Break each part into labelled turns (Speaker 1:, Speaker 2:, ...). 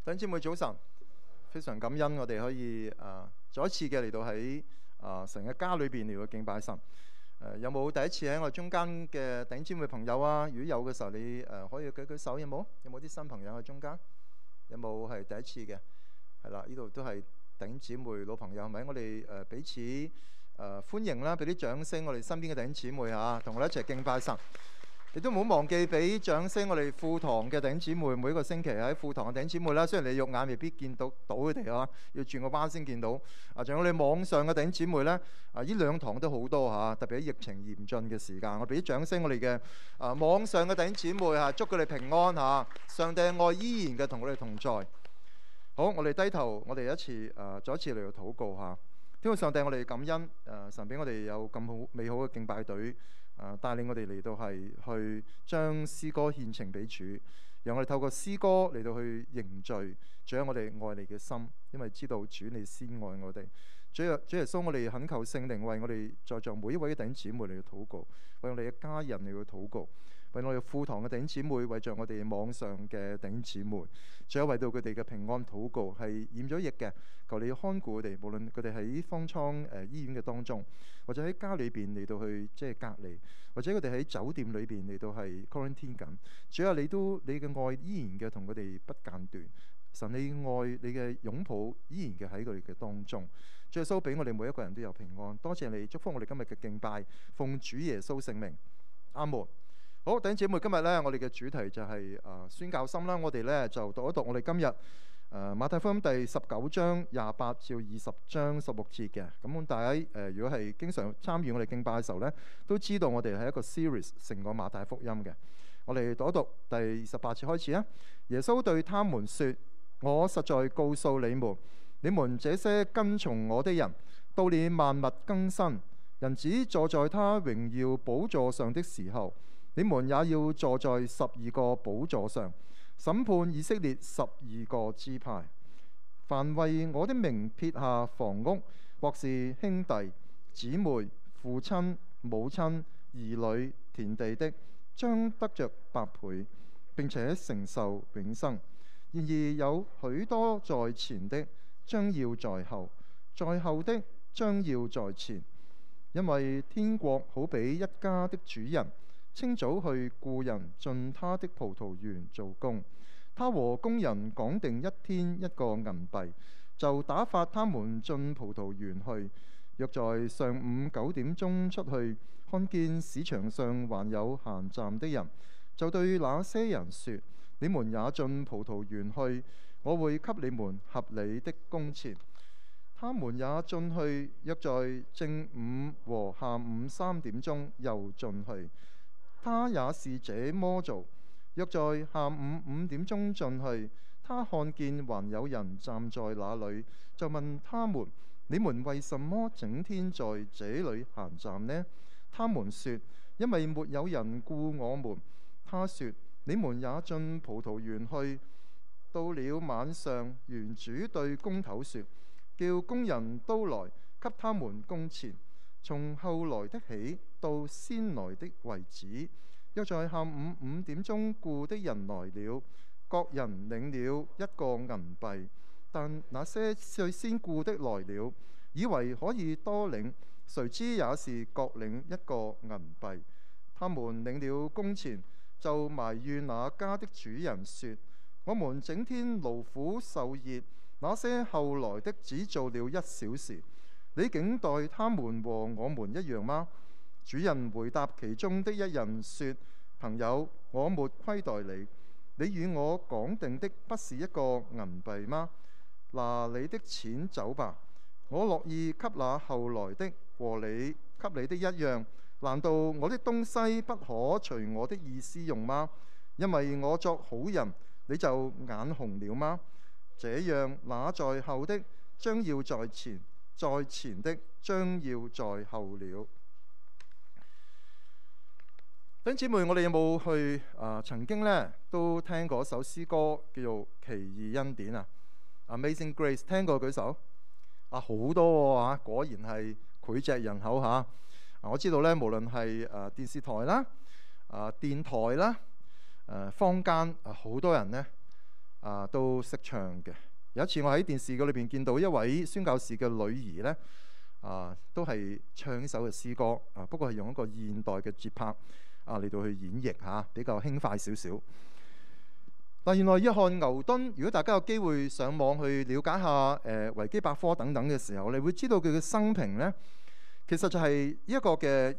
Speaker 1: 弟兄姊妹早晨，非常感恩我哋可以再一次嘅嚟到喺神嘅家裏邊嚟到敬拜神。有冇第一次喺我中間嘅弟兄姊妹朋友啊？如果有嘅時候，你可以舉舉手，有冇？有冇啲新朋友喺中間？有冇係第一次嘅？係啦，呢度都係弟兄姊妹老朋友，係咪？我哋彼此歡迎啦，俾啲掌聲，我哋身邊嘅弟兄姊妹嚇，同我哋一齊敬拜神。亦都唔好忘記俾掌聲，我哋副堂嘅弟兄姊妹，每一個星期喺副堂嘅弟兄姊妹啦。雖然你肉眼未必見到佢哋啊，要轉個彎先見到。仲有我哋網上嘅弟兄姊妹咧，呢兩堂都好多嚇，特別喺疫情嚴峻嘅時間，我俾啲掌聲我哋嘅網上嘅弟兄姊妹嚇，祝佢哋平安嚇。上帝嘅愛依然嘅同我哋同在。好，我哋低頭，我哋再一次嚟到禱告嚇。天父上帝，我哋感恩神俾我哋有咁好美好嘅敬拜隊。帶領我哋嚟到係去將詩歌獻呈俾主，讓我哋透過詩歌嚟到去凝聚，仲有我哋愛你嘅心，因為知道主你先愛我哋。主耶穌，我哋懇求聖靈為我哋在座每一位弟兄姊妹嚟到禱告，為我哋嘅家人嚟到禱告，為我哋副堂嘅弟兄姊妹，為着我哋網上嘅弟兄姊妹，仲有為到佢哋嘅平安禱告，係染咗疫嘅，求你看顧佢哋，無論佢哋喺方艙醫院嘅當中，或者喺家裏邊嚟到去即係隔離，或者佢哋喺酒店裏邊嚟到係 quarantine 緊。主啊，你嘅愛依然嘅同佢哋不間斷，神你愛你嘅擁抱依然嘅喺佢哋嘅當中。主耶穌俾我哋每一個人都有平安，多謝你祝福我哋今日嘅敬拜，奉主耶穌聖名，阿門。好，弟兄姐妹，今日咧我哋嘅主題就係宣教心啦。我哋咧就讀一讀我哋今日馬太福音第19章28至20章16節嘅。咁大家如果係經常參與我哋敬拜嘅時候咧，都知道我哋係一個 series 成個馬太福音嘅。我哋讀一讀第18節開始啊。耶穌對他們說：我實在告訴你們，你們這些跟從我的人，到了萬物更新，人子坐在他榮耀寶座上的時候，你們也要坐在12個寶座上，審判以色列12個支派。凡為我的名撇下房屋，或是兄弟姊妹、父親母親、兒女、田地的，將得着100倍，並且承受永生。然而有許多在前的，將要在後；在後的，將要在前。因為天國好比一家的主人，清早去僱人進他的葡萄園做工。他和工人講定1天1個銀幣，就打發他們進葡萄園去。若在上午9點鐘出去，看見市場上還有閒站的人，就對那些人說：你們也進葡萄園去，我會給你們合理的工錢。他們也進去，約在正午和下午3點鐘又進去。他也是這麼做，約在下午5點鐘進去。他看見還有人站在那裏，就問他們：你們為什麼整天在這裏閒站呢？他們說：因為沒有人僱我們。他說：你們也進葡萄園去。到了晚上，園主對工頭說：叫工人都來，給他們工錢，從後來的起到先來的為止。約在下午5點鐘僱的人來了，各人領了1個銀幣。但那些最先僱的來了，以為可以多領，誰知也是各領1個銀幣。他們領了工錢，就埋怨那家的主人說：我們整天勞苦受熱，那些後來的只做了1小時，你竟待他們和我們一樣嗎？主人回答其中的一人說：朋友，我沒虧待你，你與我講定的不是1個銀幣嗎？拿你的錢走吧，我樂意給那後來的和你給你的一樣。難道我的東西不可隨我的意思用嗎？因為我作好人，你就眼紅了嗎？這樣，那在後的將要在前，在前的將要在後了。弟兄姊妹，我哋有冇去曾經咧都聽過一首詩歌叫做《奇異恩典》啊 ？Amazing Grace， 聽過舉手？好多喎，果然係膾炙人口嚇。我知道咧，無論係電視台啦、電台啦、坊間好多人咧都識唱嘅。有一次我喺電視裏邊見到一位宣教士嘅女兒呢，都係唱呢首嘅詩歌，不過係用一個現代嘅節拍嚟到去演繹嚇，比較輕快少少。嗱，原來約翰牛頓，如果大家有機會上網去了解下維基百科等等嘅時候，你會知道佢嘅生平呢，其實就係一個嘅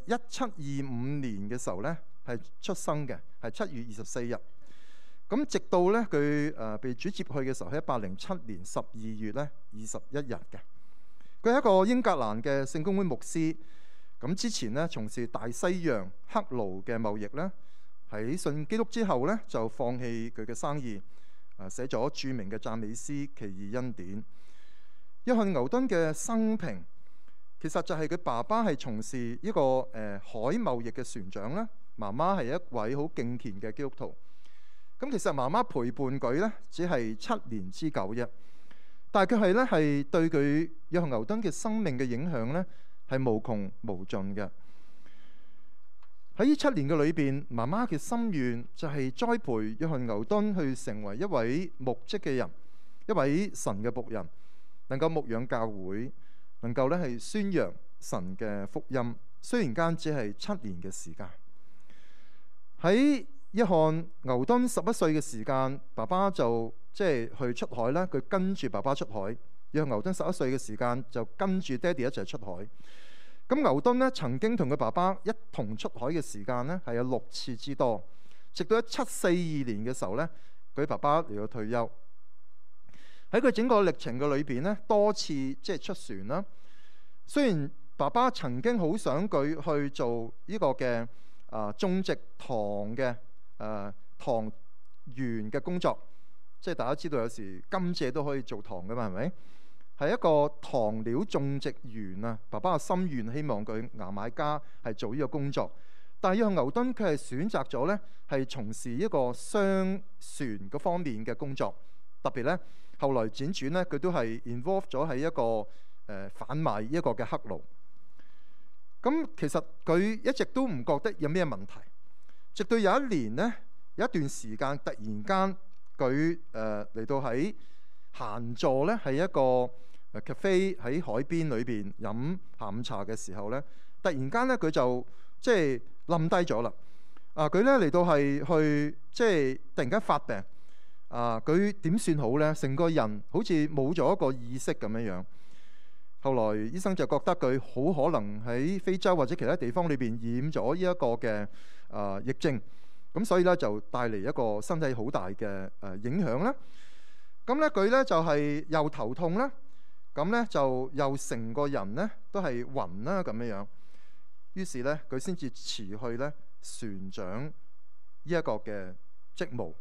Speaker 1: 1725年嘅時候呢，係出生嘅，係7月24日。咁直到呢，佢被主接去嘅時候，係1807年12月呢21日嘅。佢係一個英格蘭嘅聖公會牧師。咁之前呢，從事大西洋黑奴嘅貿易呢，喺信基督之後呢，就放棄佢嘅生意，寫咗著名嘅讚美詩《奇異恩典》。約翰牛頓嘅生平其實就係佢爸爸係從事一個海貿易嘅船長啦，媽媽係一位好敬虔嘅基督徒。咁其實媽媽陪伴佢呢，只係7年之久啫，但係佢係呢，係對佢約翰牛頓嘅生命嘅影響呢，係無窮無盡嘅。喺呢7年嘅裏邊，媽媽嘅心願就係栽培約翰牛頓去成為一位牧職嘅人，一位神嘅僕人，能夠牧養教會，能夠呢係宣揚神嘅福音。雖然間只係7年嘅時間。喺約翰牛頓11歲嘅時間，爸爸就去出海啦。佢跟住爸爸出海。約翰牛頓11歲嘅時間就跟住爹哋一齊出海。咁牛頓呢，曾經同佢爸爸一同出海嘅時間呢，係有6次之多。直到1742年嘅時候呢，佢爸爸嚟到退休。喺佢整個歷程嘅裏邊呢，多次出船啦。雖然爸爸曾經好想佢去做呢個嘅種植糖嘅糖園嘅工作，大家知道有時甘蔗都可以做糖噶嘛，係咪？係一個糖料種植園啊！爸爸嘅心願希望佢牙買加係做呢個工作，但係約翰牛頓佢係選擇咗呢係從事一個商船嗰方面嘅工作，特別呢，後來輾轉呢，佢都係 involve 咗喺一個販賣一個嘅黑奴。咁其實佢一直都唔覺得有咩問題，直到有一年呢，有一段時間突然間佢嚟到喺閒座呢，係一個cafe 喺海邊裏邊飲下午茶嘅時候呢，突然間呢，佢就冧低咗啦。佢呢嚟到係去突然間發病。佢點算好呢？成個人好似冇咗一個意識咁樣樣。後來醫生就覺得佢好可能喺非洲或者其他地方裏邊染咗呢一個嘅疫症，咁所以呢，就帶嚟一個身體好大嘅影響啦。咁呢，佢呢就係又頭痛啦，咁呢就又成個人呢都係暈啦咁樣樣。於是呢，佢先至辭去呢船長呢一個嘅職務。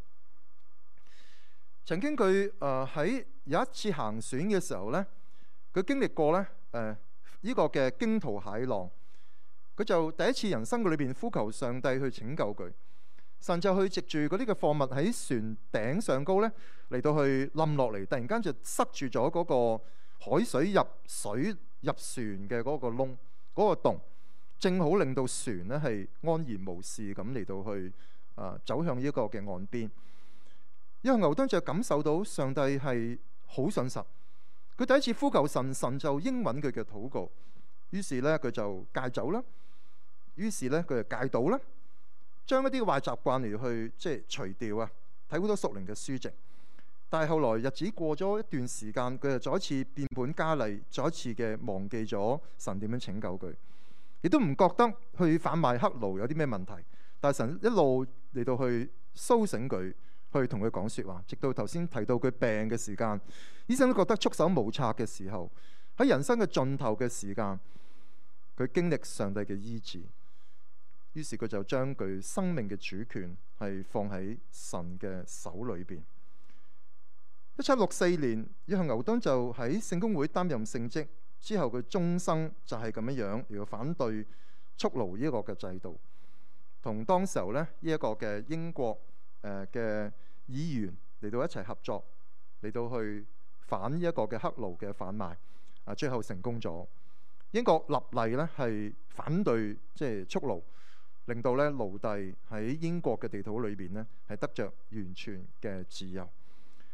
Speaker 1: 曾經佢喺有一次行船嘅時候呢，佢經歷過呢呢個嘅驚濤駭浪，佢就第一次人生嘅裏邊呼求上帝去拯救佢。神就去藉住嗰啲嘅貨物喺船頂上高呢嚟到去冧落嚟，突然間就塞住咗嗰個海水入船嘅嗰個窿，嗰個洞，正好令到船呢係安然無事咁嚟到去走向呢一個嘅岸邊。約翰牛頓就感受到上帝係好信實，佢第一次呼求神，神就應允佢嘅禱告。於是呢，佢就戒酒啦，於是呢，佢就戒賭啦，將一啲壞習慣嚟去除掉啊。睇好多屬靈嘅書籍，但係後來日子過咗一段時間，佢就再一次變本加厲，再一次嘅忘記咗神點樣拯救佢，亦都唔覺得去販賣黑奴有啲咩問題。但係神一路嚟到去甦醒佢，去同佢講說話，直到頭先提到佢病嘅時間，醫生都覺得束手無策嘅時候，喺人生嘅盡頭嘅時間，佢經歷上帝嘅醫治，於是佢就將佢生命嘅主權係放喺神嘅手裏邊。1764年，約翰牛頓就喺聖公會擔任聖職，之後佢終生就係咁樣樣，要反對蓄奴呢一個嘅制度，同當時候呢一個嘅英國嘅議員嚟到一齊合作，嚟到去反呢一個嘅黑奴嘅販賣，最後成功咗。英國立例呢係反對蓄奴，令到咧奴隸喺英國嘅地土裏邊呢係得着完全嘅自由。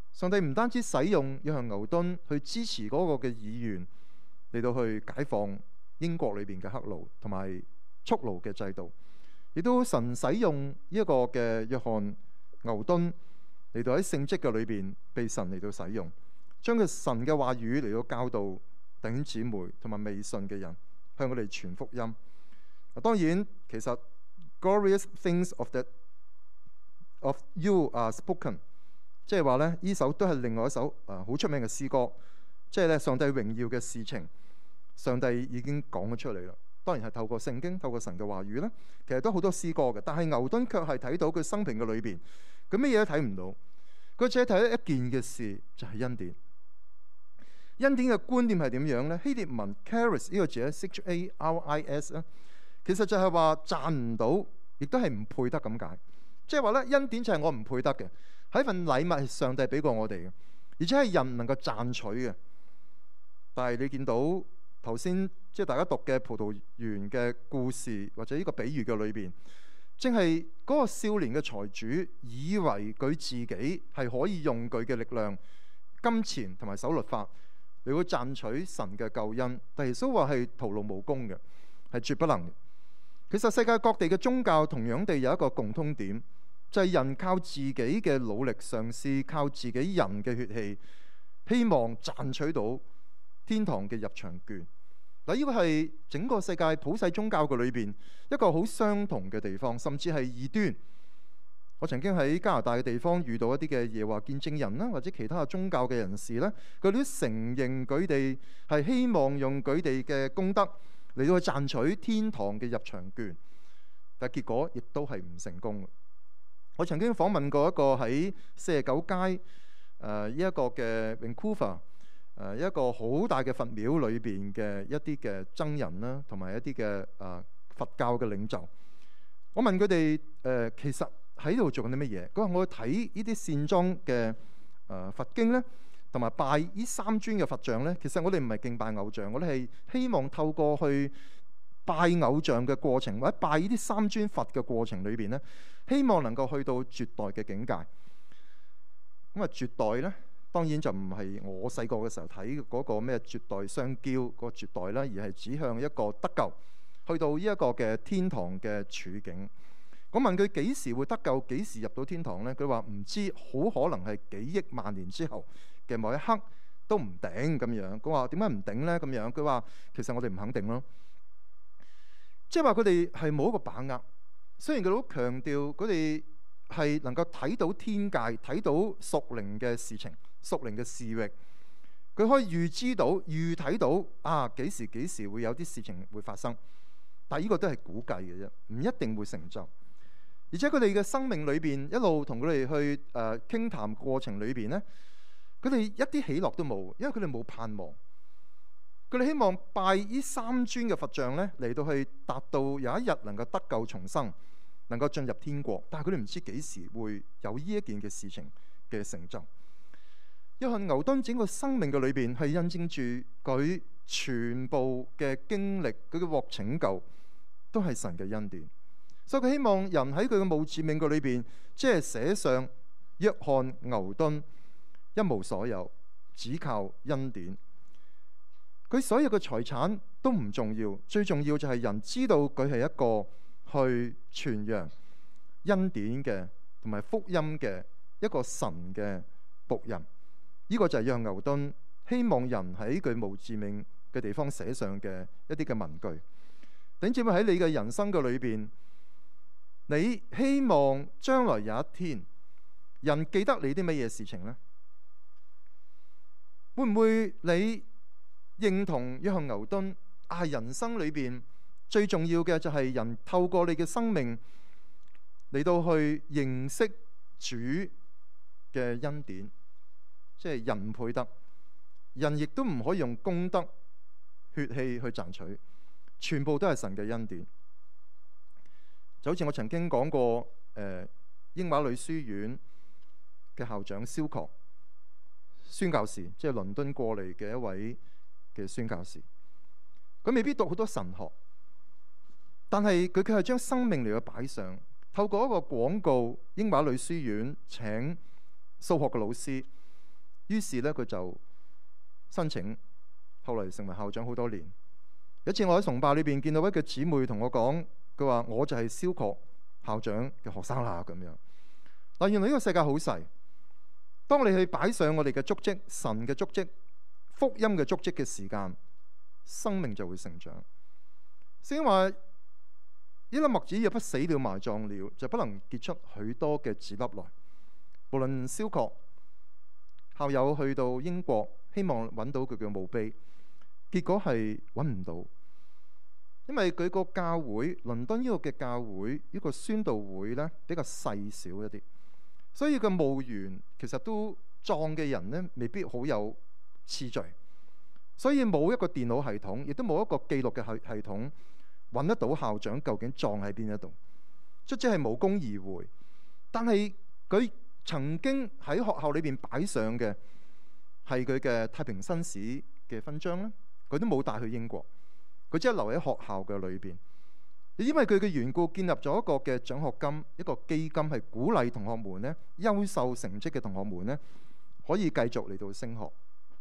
Speaker 1: 上帝唔單止使用約翰牛頓去支持嗰個嘅議員嚟到去解放英國裏邊嘅黑奴同埋蓄奴嘅制度，亦都神使用呢一個嘅約翰牛頓嚟到喺聖職嘅裏邊被神嚟到使用，將佢神嘅話語嚟到教導弟兄姊妹同埋未信嘅人，向佢哋傳福音。當然，其實 glorious things of you are spoken， 即係話咧，呢首都係另外一首好出名嘅詩歌，即係咧上帝榮耀嘅事情，上帝已經講咗出嚟啦。當然係透過聖經、透過神嘅話語啦。其實都好多詩歌嘅，但係牛頓卻係睇到佢生平嘅裏邊，佢乜嘢都睇唔到，佢只係睇到一件嘅事，就係恩典。恩典嘅觀念係點樣呢？希臘文 charis 呢個字咧 charis 咧，其實就係話賺唔到，亦都係唔配得咁解。即係話咧，恩典就係我唔配得嘅，係一份禮物，係上帝俾過我哋嘅，而且係人唔能夠賺取嘅。但係你見到頭先即係大家讀嘅葡萄園嘅故事，或者呢個比喻嘅裏邊，正係嗰個少年嘅財主以為佢自己係可以用佢嘅力量、金錢同埋守律法嚟到賺取神嘅救恩，但耶穌話係徒勞無功嘅，係絕不能嘅。其實世界各地嘅宗教同樣地有一個共通點，就係人靠自己嘅努力，嘗試靠自己人嘅血氣，希望賺取到天堂嘅入場券。嗱，呢個係整個世界普世宗教嘅裏邊一個好相同嘅地方，甚至係異端。我曾經喺加拿大嘅地方遇到一啲嘅耶和華見證人啦，或者其他嘅宗教嘅人士咧，佢哋都承認佢哋係希望用佢哋嘅功德嚟到去賺取天堂嘅入場券，但係結果亦都係唔成功嘅。我曾經訪問過一個喺49街呢一個嘅 Vancouver 一個好大嘅佛廟裏邊嘅一啲嘅僧人啦，同埋一啲嘅佛教嘅領袖。我問佢哋其實喺度做緊啲乜嘢？佢話我去睇呢啲線裝嘅佛經咧，同埋拜呢3尊嘅佛像咧。其實我哋唔係敬拜偶像，我哋係希望透過去拜偶像嘅過程，或者拜呢啲3尊佛嘅過程裏邊咧，希望能夠去到絕代嘅境界。咁啊，絕代咧，當然就唔係我細個嘅時候睇嗰個咩絕代雙驕嗰個絕代啦，而係指向一個得救，去到呢一個嘅天堂嘅處境。我問佢幾時會得救，幾時入到天堂呢？佢話唔知，好可能係幾億萬年之後嘅某一刻都唔定咁樣。佢話點解唔定呢？咁樣佢話其實我哋唔肯定咯，即係話佢哋係冇一個把握。雖然佢都強調佢哋係能夠睇到天界，睇到屬靈嘅事情、屬靈嘅事域，佢可以預知到、預睇到幾時會有啲事情會發生。但係呢個都係估計嘅啫，唔一定會成就。而且佢哋嘅生命裏邊一路同佢哋去傾談過程裏邊呢，佢哋一啲喜樂都冇，因為佢哋冇盼望。佢哋希望拜呢3尊嘅佛像呢，嚟到去達到有一日能夠得救重生，能夠進入天國。但係佢哋唔知幾時會有呢一件嘅事情嘅成就。約翰牛頓整個生命嘅裏邊係印證住佢全部嘅經歷，佢嘅獲拯救都係神嘅恩典。所以佢希望人喺佢嘅墓誌銘嘅裏邊，即係寫上約翰牛頓一無所有，只靠恩典。佢所有嘅財產都唔重要，最重要就係人知道佢係一個去傳揚恩典嘅同埋福音嘅一個神嘅僕人。呢個就係約翰牛頓希望人喺佢墓誌銘嘅地方寫上嘅一啲嘅文句。頂住喺你嘅人生嘅裏邊，你希望將來有一天人記得你啲乜嘢事情呢？會唔會你認同約翰牛頓人生裏邊最重要嘅就係人透過你嘅生命嚟到去認識主嘅恩典，即係人唔配得，人亦都唔可以用功德血氣去賺取，全部都係神嘅恩典。就好似我曾經講過，英華女書院嘅校長蕭確宣教士，即係倫敦過嚟嘅一位嘅宣教士，佢未必讀好多神學，但係佢係將生命嚟到擺上，透過一個廣告，英華女書院請數學嘅老師於是咧佢就申請，後來成為校長好多年。有一次我喺崇拜裏邊見到一個姊妹同我講，佢話我就係蕭確校長嘅學生啦咁樣。嗱，原來呢個世界好細，當你去擺上我哋嘅足跡、神嘅足跡、福音嘅足跡嘅時間，生命就會成長。聖經話：一粒麥子若不死了埋葬了，就不能結出許多嘅子粒來。無論蕭確校友去到英國，希望揾到佢嘅墓碑，結果係揾唔到，因為佢個教會，倫敦呢個嘅教會，呢個宣道會呢，比較細小一啲，所以個墓園其實都葬嘅人呢，未必好有次序，所以冇一個電腦系統，亦都冇一個記錄嘅系統揾得到校長究竟葬喺邊一度，卒之係無功而回。但係佢曾經喺學校裏邊擺上嘅係佢嘅太平紳士嘅勳章咧，佢都冇帶去英國，佢只係留喺學校嘅裏邊。因為佢嘅緣故，建立咗一個嘅獎學金，一個基金，係鼓勵同學們咧，優秀成績嘅同學們咧，可以繼續嚟到升學。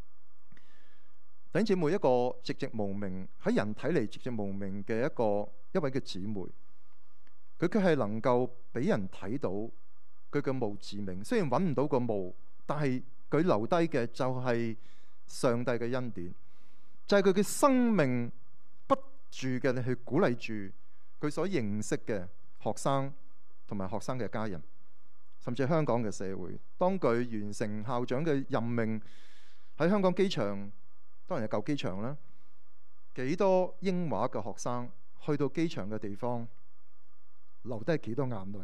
Speaker 1: 弟兄姊妹，一個寂寂無名，喺人睇嚟寂寂無名嘅一位嘅姊妹，佢卻係能夠俾人睇到佢嘅墓誌銘。雖然揾唔到個墓，但係佢留低嘅就係上帝嘅恩典，就係佢嘅生命不住嘅去鼓勵住佢所認識嘅學生同埋學生嘅家人，甚至香港嘅社會。當佢完成校長嘅任命喺香港機場，當然係舊機場啦，幾多英華嘅學生去到機場嘅地方，留低幾多眼淚，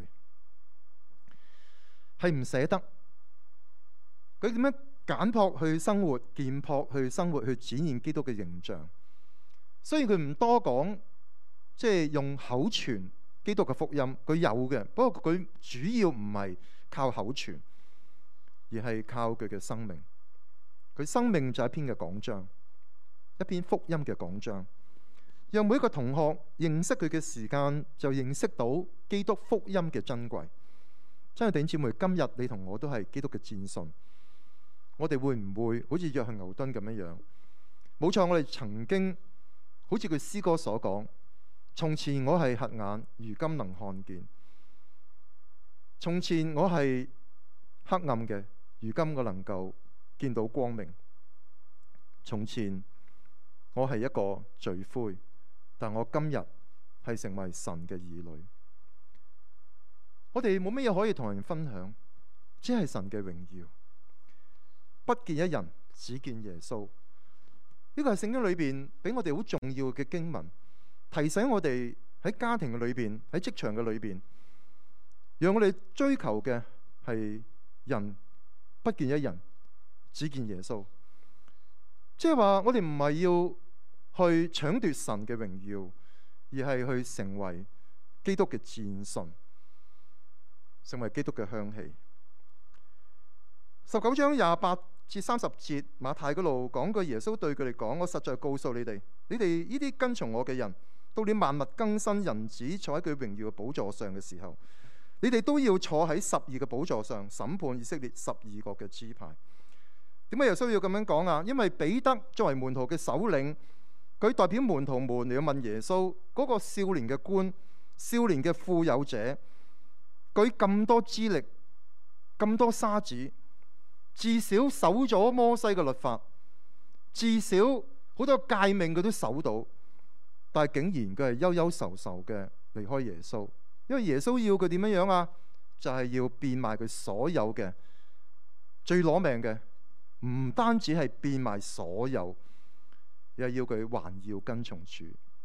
Speaker 1: 係唔捨得。佢點樣簡樸去生活，簡樸去生活，去展現基督嘅形象。雖然佢唔多講，即係用口傳基督嘅福音，佢有嘅，不過佢主要唔係靠口傳，而係靠佢嘅生命。佢生命就係一篇嘅講章，一篇福音嘅講章，讓每一個同學認識佢嘅時間，就認識到基督福音嘅珍貴。真係弟兄姊妹，今日你同我都係基督嘅戰信，我哋會唔會好似約翰牛頓咁樣？冇錯，我哋曾經好似佢詩歌所講，從前我係瞎眼，如今能看見；從前我係黑暗嘅，如今我能夠見到光明。從前我係一個罪魁，但我今日係成為神嘅兒女。我哋冇乜嘢可以同人分享，只係神嘅榮耀。不見一人，只見耶穌。呢個係聖經裏邊俾我哋好重要嘅經文，提醒我哋喺家庭嘅裏邊，喺職場嘅裏邊，讓我哋追求嘅係人不見一人，只見耶穌。即係話我哋唔係要去搶奪神嘅榮耀，而係去成為基督嘅戰信，成為基督嘅香氣。19章28至30節，馬太嗰度講過耶穌對佢哋講：我實在告訴你哋，你哋呢啲跟從我嘅人，到你萬物更新，人子坐喺佢榮耀嘅寶座上嘅時候，你哋都要坐喺12個寶座上，審判以色列12個嘅支派。點解耶穌要咁樣講啊？因為彼得作為門徒嘅首領，佢代表門徒們嚟問耶穌嗰個少年嘅官、少年嘅富有者，佢咁多資歷、咁多沙子，至少守咗摩西嘅律法，至少好多誡命佢都守到，但係竟然佢係憂憂愁愁嘅離開耶穌，因為耶穌要佢點樣樣啊？就係要變賣佢所有嘅，最攞命嘅，唔單止係變賣所有，又要佢還要跟從主。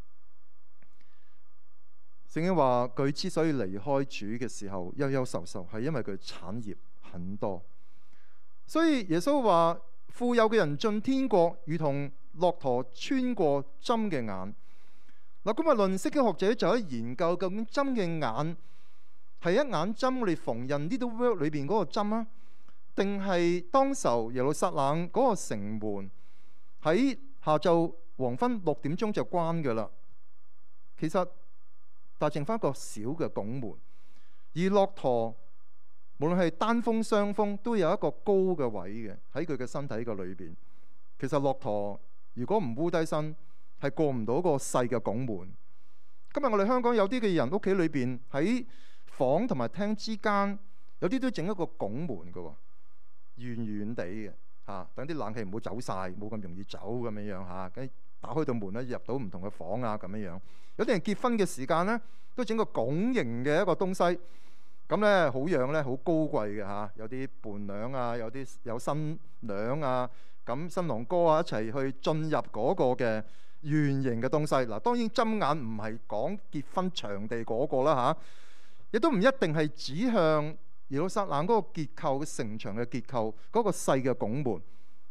Speaker 1: 聖經話佢之所以離開主嘅時候憂憂愁愁，係因為佢產業很多。所以耶穌話富有嘅人進天國，如同駱駝穿過針嘅眼。嗱，今日論釋經學者就喺研究究竟針嘅眼係一眼針，我哋縫紉呢度 work 裏邊嗰個針啊，定係當時耶路撒冷嗰個城門喺下晝黃昏6點鐘就關㗎啦。其實但剩翻一個小嘅拱門，而駱駝無論係單峰雙峰，都有一個高嘅位嘅喺佢嘅身體嘅裏邊。其實駱駝如果唔烏低身，係過唔到個細嘅拱門。今日我哋香港有啲嘅人屋企裏邊喺房同埋廳之間，有啲都整一個拱門嘅喎，遠遠地嘅嚇，等啲冷氣唔好走晒，冇咁容易走咁樣樣嚇。跟打開道門咧，入到唔同嘅房啊咁樣樣。有啲人結婚嘅時間咧，都整個拱形嘅一個東西，咁咧好樣咧，好高貴嘅嚇。有啲伴娘啊，有新娘啊，咁新郎哥啊一齊去進入嗰個嘅圓形嘅東西。嗱，當然針眼唔係講結婚場地嗰個啦嚇，亦都唔一定係指向耶路撒冷嗰個結構嘅城牆嘅結構嗰個細嘅拱門。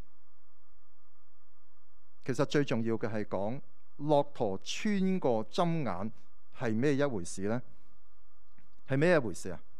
Speaker 1: 其實最重要嘅係講駱駝穿過針眼係咩一回事呢？係咩一回事啊？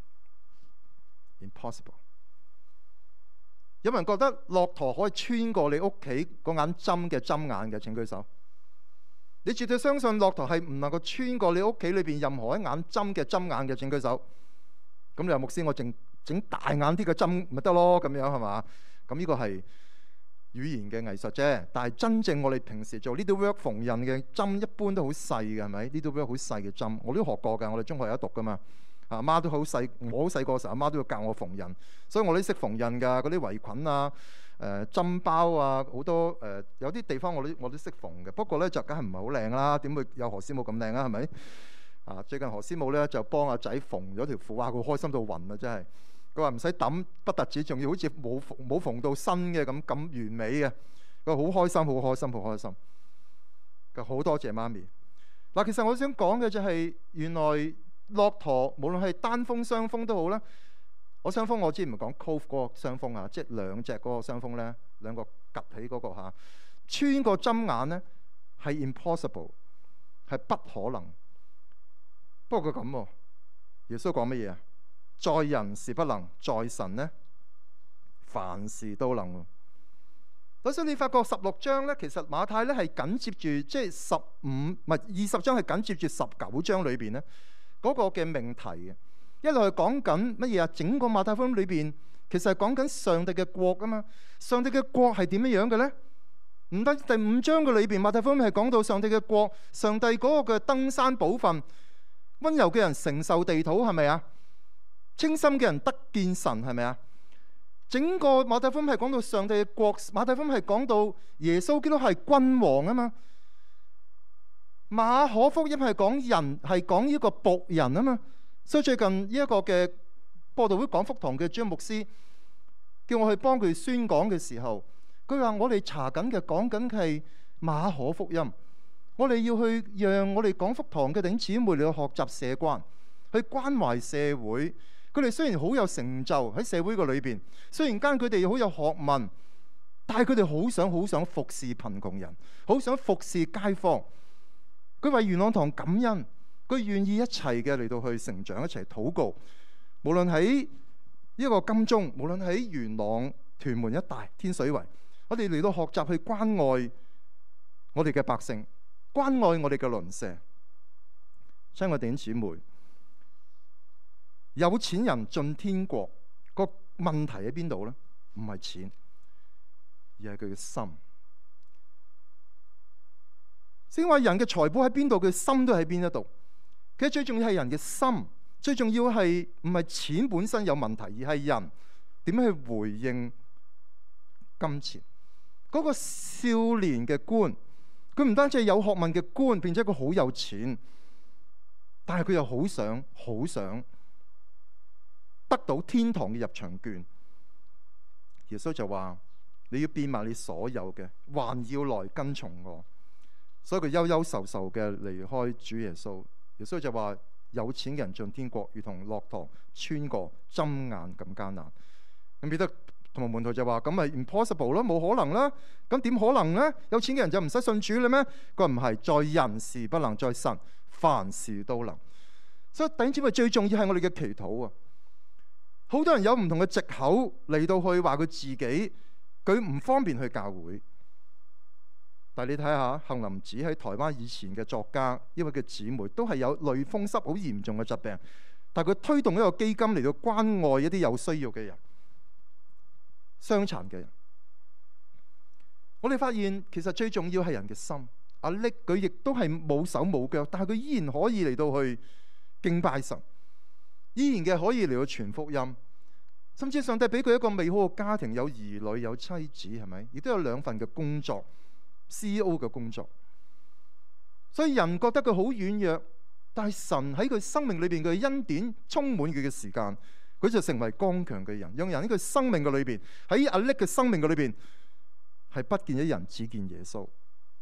Speaker 1: Impossible。 有人覺得駱駝可以穿過你屋企嗰眼針嘅針眼嘅？請舉手。你絕對相信駱駝係唔能夠穿過你屋企裏邊任何一眼針嘅針眼嘅？請舉手。咁你話牧師，我整大眼啲嘅針咪得咯？咁樣係嘛？咁呢個係語言嘅藝術啫。但係真正我哋平時做 needle work 縫紉嘅針，一般都好細嘅，係咪？needle work 好細嘅針，我都學過㗎。我哋中學有得讀㗎嘛。阿媽都好細，我好細個嘅時候，阿媽都要教我縫紉，所以我都識縫紉㗎。嗰啲圍裙啊、針包啊，好多有啲地方我都識縫嘅。不過咧就梗係唔係好靚啦，點會有何師母咁靚啊？係咪？啊，最近何師母咧就幫阿仔縫咗條褲，哇！佢開心到暈啊，真係。佢話唔使揼，不特止，仲要好似冇縫到新嘅咁完美嘅。佢好開心，好開心，好開心。佢好多謝媽咪。嗱，其實我想講嘅就係原來駱駝無論係單峰雙峰都好啦。我雙峰我之前唔係講 cove 嗰個雙峰啊，即係兩隻嗰個雙峰咧，兩個夾起嗰個嚇，穿過針眼咧係 impossible， 係不可能。不過佢咁喎，耶穌講乜嘢啊？在人是不能，在神呢凡事都能。所以你發覺16章咧，其實馬太咧係緊接住，即係20章係緊接住19章裏邊咧嗰個嘅命題嘅。一路係講緊乜嘢啊？整個馬太福音裏邊其實係講緊上帝嘅國啊嘛。上帝嘅國係點樣樣嘅咧？唔得，第5章嘅裏邊馬太福音係講到上帝嘅國，上帝嗰個嘅登山寶訓，溫柔嘅人承受地土，係咪啊？清心嘅人得見神，係咪啊？整個馬太福音係講到上帝嘅國，馬太福音係講到耶穌基督係君王啊嘛。馬可福音係講人，係講呢個僕人啊嘛。所以最近呢一個嘅播道會講福堂嘅張牧師叫我去幫佢宣講嘅時候，佢話我哋查緊嘅講緊係馬可福音，我哋要去讓我哋講福堂嘅弟兄姊妹嚟去學習社關，去關懷社會。佢哋雖然好有成就喺社會個裏邊，雖然間佢哋好有學問，但係佢哋好想服侍貧窮人，好想服侍街坊。佢為元朗堂感恩，佢願意一齊嘅嚟到去成長，一齊禱告。無論喺呢個金鐘，無論喺元朗、屯門一帶、天水圍，我哋嚟到學習去關愛我哋嘅百姓，關愛我哋嘅鄰舍。親愛弟兄姊妹，有錢人進天國個問題喺邊度呢？唔係錢，而係佢嘅心。先話人嘅財寶喺邊度，佢心都喺邊一度。其實最重要係人嘅心，最重要係唔係錢本身有問題，而係人點樣去回應金錢。嗰個少年嘅官，佢唔單止係有學問嘅官，並且佢好有錢，但係佢又好想得到天堂嘅入場券。耶穌就話：你要變賣你所有嘅，還要來跟從我。所以佢憂憂愁愁嘅離開主耶穌。耶穌就話：有錢嘅人進天國，如同駱駝穿過針眼咁艱難。咁彼得同埋門徒就話：咁咪 impossible 咯，冇可能啦。咁點可能呢？有錢嘅人就唔使信主啦咩？佢話唔係，在人是不能，在神凡事都能。所以弟兄姊妹，最重要係我哋嘅祈禱啊！好多人有唔同嘅藉口嚟到去話佢自己，佢唔方便去教會。但係你睇下，杏林子喺台灣以前嘅作家，因為佢姊妹都係有類風濕好嚴重嘅疾病， 但係佢推動一個基金嚟到關愛一啲有需要嘅人、傷殘嘅人。我哋發現其實最重要係人嘅心。阿力佢亦都係冇手冇腳，但係佢依然可以嚟到去敬拜神，依然嘅可以嚟到傳福音。甚至上帝俾佢一個美好嘅家庭，有兒女有妻子，係咪？亦都有2份嘅工作 CEO 嘅工作。所以人覺得佢好軟弱，但係神喺佢生命裏邊嘅恩典充滿佢嘅時間，佢就成為剛強嘅人，讓人喺佢生命嘅裏邊，喺阿力嘅生命嘅裏邊係不見一人，只見耶穌。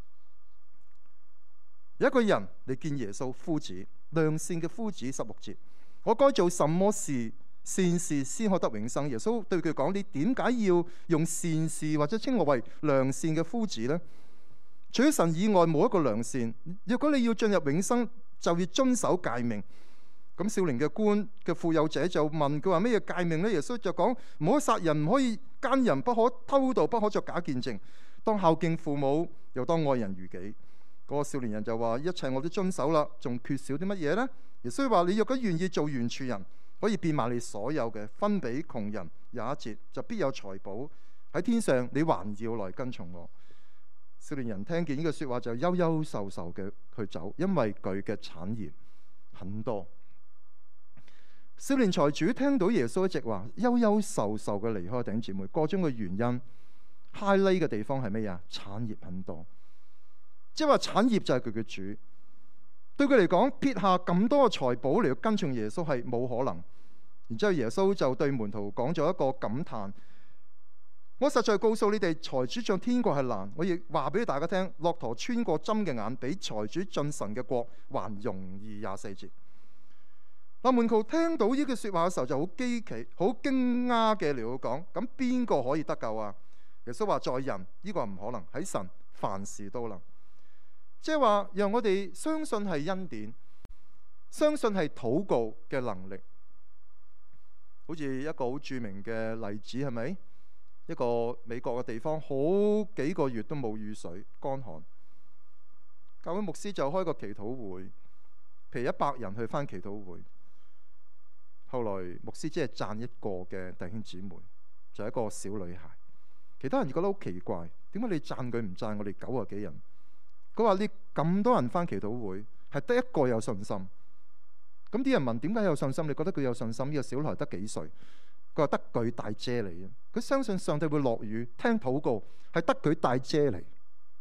Speaker 1: 有一個人嚟見耶穌，夫子，良善嘅夫子，16節，我該做什麼事善事先可得永生？耶穌對佢講：你點解要用善事或者稱我為良善嘅夫子呢？除咗神以外冇一個良善。如果你要進入永生，就要遵守誡命。咁少年嘅官嘅富有者就問佢話：咩嘢誡命呢？耶穌就講：唔可殺人，唔可以奸人，不可偷盜，不可作假見證，當孝敬父母，又當愛人如己。嗰個少年人就話：一切我都遵守啦，仲缺少啲乜嘢呢？耶穌話：你若果願意做完全人，可以變賣你所有嘅，分俾窮人。21節就必有財寶喺天上，你還要來跟從我。少年人聽見呢個說話就憂憂愁愁嘅去走，因為佢嘅產業很多。少年財主聽到耶穌一直話憂憂愁愁嘅離開，弟兄姊妹，個中嘅原因 highlight 嘅地方係咩呀？產業很多。即係話產業就係佢嘅主，對佢嚟講撇下咁多嘅財寶嚟跟從耶穌係冇可能。然之後耶穌就對門徒講咗一個感嘆：我實在告訴你哋，財主進天國係難。我亦話俾大家聽，駱駝穿過針嘅眼，比財主進神嘅國還容易。24節。嗱，門徒聽到呢句說話嘅時候就好驚奇、好驚訝嘅嚟到講：咁邊個可以得救啊？耶穌話：在人呢個唔可能，喺神凡事都能。即係話，讓我哋相信係恩典，相信係禱告嘅能力。好似一個好著名嘅例子，係咪？一個美國嘅地方，好幾個月都冇雨水，乾旱。教會牧師就開個祈禱會，譬如100人去返祈禱會。後來牧師只係讚一個嘅弟兄姊妹，就係一個小女孩。其他人覺得好奇怪，點解你讚佢唔讚我哋90幾人？佢話：你咁多人返祈禱會，係得一個有信心。咁啲人問：點解有信心？你覺得佢有信心？呢個小孩得幾歲？佢話：得佢帶遮嚟嘅。佢相信上帝會落雨，聽禱告係得佢帶遮嚟。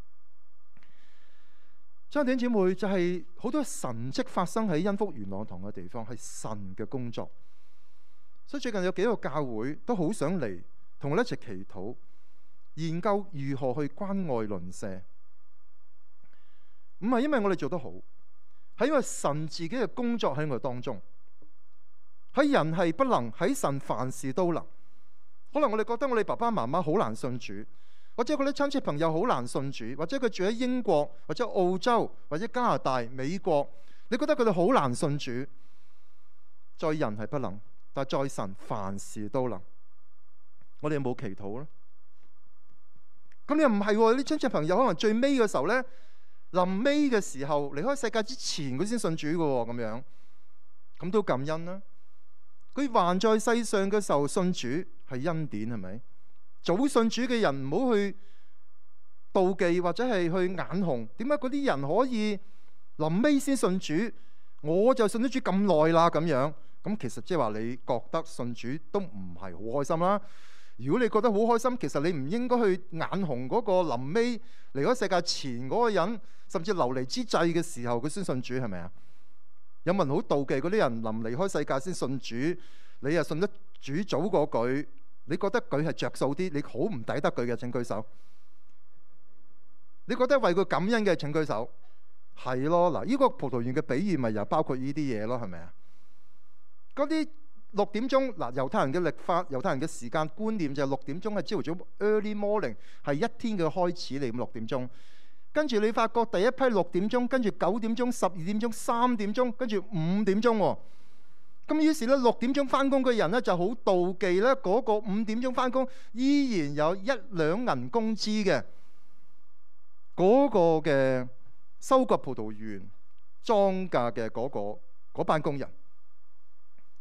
Speaker 1: 弟兄姊妹，就係好多神蹟發生喺恩福元朗堂嘅地方，係神嘅工作。所以最近有幾個教會都好想嚟同我哋一齊祈禱，研究如何去關愛鄰舍。唔係因為我哋做得好，係因為神自己嘅工作喺我哋當中。喺人係不能，喺神凡事都能。可能我哋覺得我哋爸爸媽媽好難信主，或者嗰啲親戚朋友好難信主，或者佢住喺英國或者澳洲或者加拿大、美國，你覺得佢哋好難信主。在人係不能，但在神凡事都能。我哋有冇祈禱咧？咁你又唔係喎？啲親戚朋友可能最尾嘅時候咧，臨尾嘅時候離開世界之前，佢先信主嘅喎，咁樣咁都感恩啦。佢還在世上嘅時候信主係恩典，係咪？早信主嘅人唔好去妒忌或者係去眼紅。點解嗰啲人可以臨尾先信主，我就信咗主咁耐啦？咁樣咁其實即係話你覺得信主都唔係好開心啦。如果你覺得好開心，其實你唔應該去眼紅嗰個臨尾離開世界前嗰個人，甚至流離之際嘅時候佢先信主，係咪啊？有冇人好妒忌嗰啲人臨離開世界先信主？你又信得主早過佢，你覺得佢係着數啲，你好唔抵得佢嘅？請舉手。你覺得為佢感恩嘅？請舉手。係咯，嗱，呢個葡萄園嘅比喻咪又包括呢啲嘢咯，係咪啊？嗰啲6點鐘，嗱，猶太人嘅曆法、猶太人嘅時間觀念就係6點鐘係朝頭早 early morning， 係一天嘅開始嚟。咁6點鐘，跟住你發覺第一批6點鐘，跟住9點鐘、12點鐘、3點鐘，跟住5點鐘喎。咁於是咧6點鐘翻工嘅人咧就好妒忌咧，嗰個5點鐘翻工依然有1兩銀工資嘅嗰個嘅收割葡萄園莊稼嘅嗰班工人。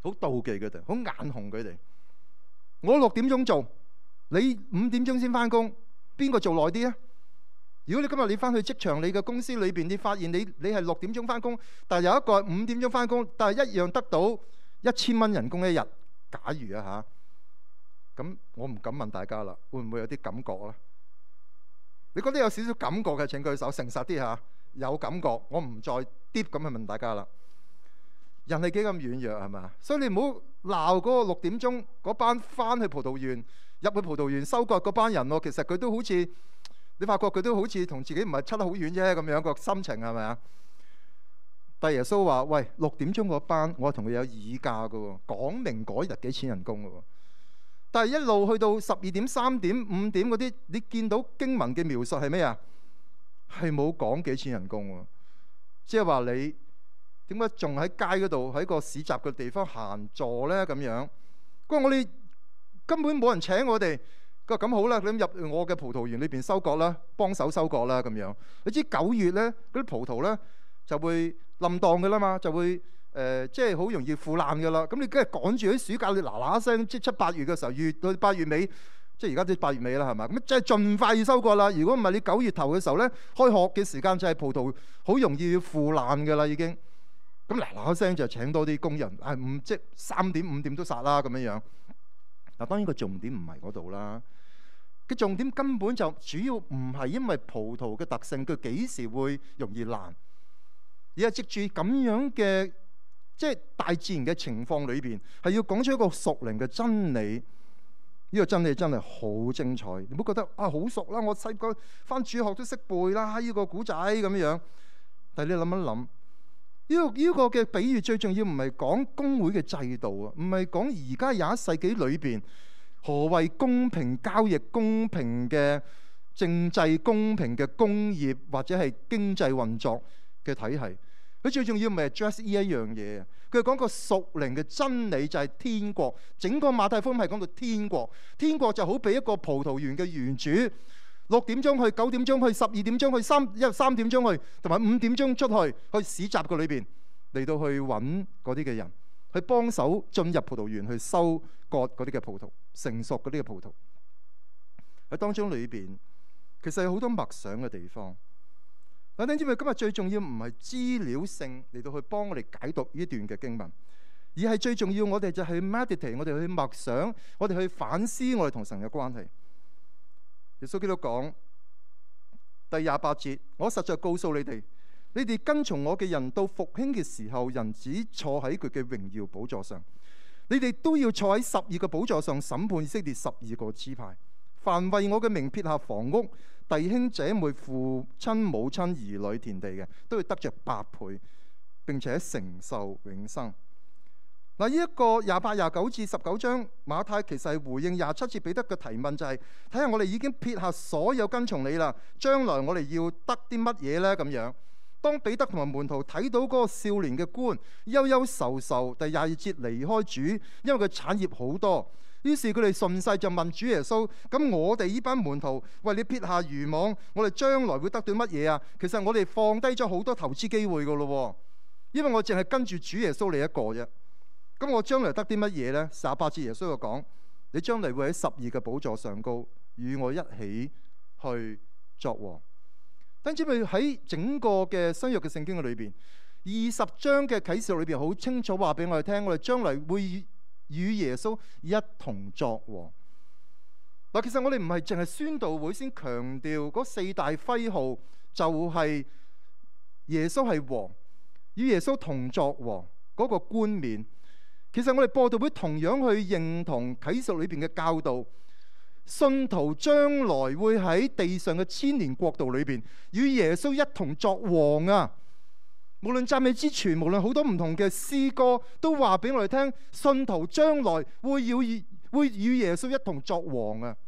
Speaker 1: 好妒忌佢哋，好眼紅佢哋。我6點鐘做，你5點鐘先翻工，邊個做耐啲啊？如果你今日你翻去職場，你嘅公司裏邊，你發現你係6點鐘翻工，但係有一個係5點鐘翻工，但係一樣得到1000蚊人工一日。假如啊嚇，咁我唔敢問大家啦，會唔會有啲感覺咧？你覺得有少少感覺嘅請舉手，誠實啲嚇。有感覺，我唔再 deep 咁去問大家啦。人係幾咁軟弱係咪？所以你唔好鬧嗰個6點鐘嗰班翻去葡萄園入去葡萄園收割嗰班人喎。其實佢都好似你發覺佢都好似同自己唔係差得好遠啫咁樣個心情係咪啊？但耶穌話：喂，6點鐘嗰班我同佢有議價嘅喎，講明嗰日幾錢人工嘅喎。但係一路去到12點、3點、5點嗰啲，你見到經文嘅描述係咩啊？係冇講幾錢人工喎，即係話你點解仲喺街嗰度喺個市集嘅地方閒坐咧？咁樣，佢話我哋根本冇人請我哋。佢話咁好啦，你入我嘅葡萄園裏邊收割啦，幫手收割啦咁樣。你知9月咧嗰啲葡萄咧就會冧檔嘅啦嘛，就會即係好容易腐爛嘅啦。咁你梗係趕住喺暑假，你嗱嗱聲即係7、8月嘅時候，越到8月尾。即係而家都8月尾啦，係嘛？咁即係盡快要收割啦。如果唔係你9月頭嘅時候咧，開學嘅時間就係葡萄好容易要腐爛嘅啦，已經。咁嗱嗱聲就請多啲工人，即係3點5點都殺啦咁樣樣。嗱，當然個重點唔係嗰度啦。個重點根本就主要唔係因為葡萄嘅特性，佢幾時會容易爛，而係藉住咁樣嘅即係大自然嘅情況裏邊，係要講出一個屬靈嘅真理。呢個真理真係好精彩，你唔好覺得好熟啦，我細個返主學都識背啦，呢個古仔咁樣。但係你諗一諗，呢個嘅比喻最重要唔係講公會嘅制度啊，唔係講而家21世紀裏邊何謂公平交易、公平嘅政制、公平嘅工業或者係經濟運作嘅體系。佢最重要唔係 address 呢一樣嘢，佢係講個屬靈嘅真理就係天國。整個馬太福音係講到天國，天國就好比一個葡萄園嘅園主，6點鐘去、9點鐘去、12點鐘去、3點鐘去，同埋5點鐘出去市集嘅裏邊嚟到去揾嗰啲嘅人，去幫手進入葡萄園去收割嗰啲嘅葡萄，成熟嗰啲嘅葡萄。喺當中裏邊其實有好多默想嘅地方。嗱，弟兄姊妹，今日最重要唔係資料性嚟到去幫我哋解讀呢段嘅經文，而係最重要我哋就係 meditate， 我哋去默想，我哋去反思我哋同神嘅關係。耶穌基督講第28節：我實在告訴你哋，你哋跟從我嘅人到復興嘅時候，人子坐喺佢嘅榮耀寶座上，你哋都要坐喺12個寶座上審判以色列12個支派。凡為我嘅名撇下房屋、弟兄姐妹、父親母親、兒女、田地嘅，都要得着8倍，並且承受永生。嗱，呢一個28、29至19章，馬太其實係回應27節彼得嘅提問，就係睇下我哋已經撇下所有跟從你啦，將來我哋要得啲乜嘢呢？咁樣，當彼得同埋門徒睇到嗰個少年嘅官憂憂愁愁，第22節離開主，因為佢產業好多。於是佢哋順勢就問主耶穌：咁我哋呢班門徒為你撇下漁網，我哋將來會得到乜嘢啊？其實我哋放低咗好多投資機會噶咯，因為我淨係跟住主耶穌你一個啫。咁我將來得啲乜嘢呢？28節耶穌就講：你將來會喺12個寶座上高，與我一起去作王。等住咪喺整個嘅新約嘅聖經嘅裏邊，20章嘅啟示錄裏邊好清楚話俾我哋聽，我哋將來會與耶穌一同作王。嗱，其實我哋唔係淨係宣道會先強調嗰4大徽號，就係耶穌係王，與耶穌同作王嗰個冠冕。其實我哋播道會同樣去認同啟示錄裏邊嘅教導，信徒將來會喺地上嘅千年國度裏邊與耶穌一同作王啊！無論讚美之泉，無論好多唔同嘅詩歌，都話俾我哋聽，信徒將來會與耶穌一同作王啊！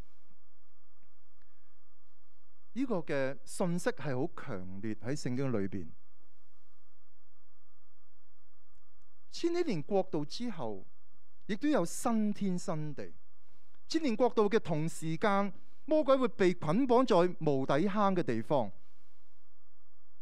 Speaker 1: 呢個嘅信息係好強烈喺聖經裏邊。千禧年國度之後，亦都有新天新地。千年國度嘅同時間，魔鬼會被捆綁在無底坑嘅地方。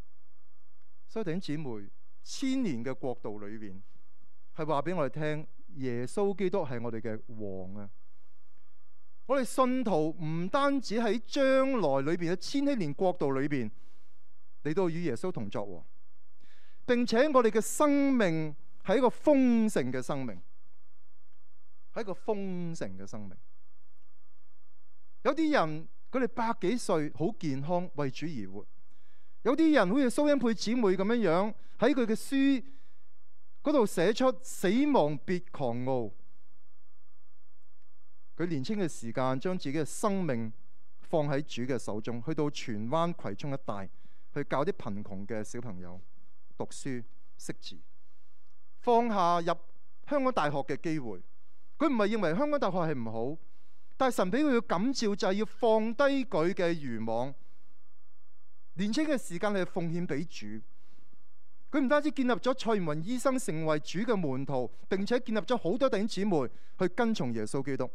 Speaker 1: 所以弟兄姊妹，千年嘅國度裏邊係話俾我哋聽， 耶穌基督係我哋嘅王啊！我哋信徒唔單止喺將來裏邊嘅千禧年國度裏邊嚟到與耶穌同作王，並且我哋嘅生命係一個豐盛嘅生命，係一個豐盛嘅生命。有啲人佢哋百幾歲好健康為主而活，有啲人好似蘇恩佩姊妹咁樣樣喺佢嘅書嗰度寫出死亡別狂傲。佢年輕嘅時間將自己嘅生命放喺主嘅手中，去到荃灣葵涌一帶去教啲貧窮嘅小朋友讀書識字，放下入香港大學嘅機會。佢唔係認為香港大學係唔好，但係神俾佢嘅感召就係要放低佢嘅漁網，年輕嘅時間係奉獻俾主。佢唔單止建立咗蔡元雲醫生成為主嘅門徒，並且建立咗好多弟兄姊妹去跟從耶穌基督。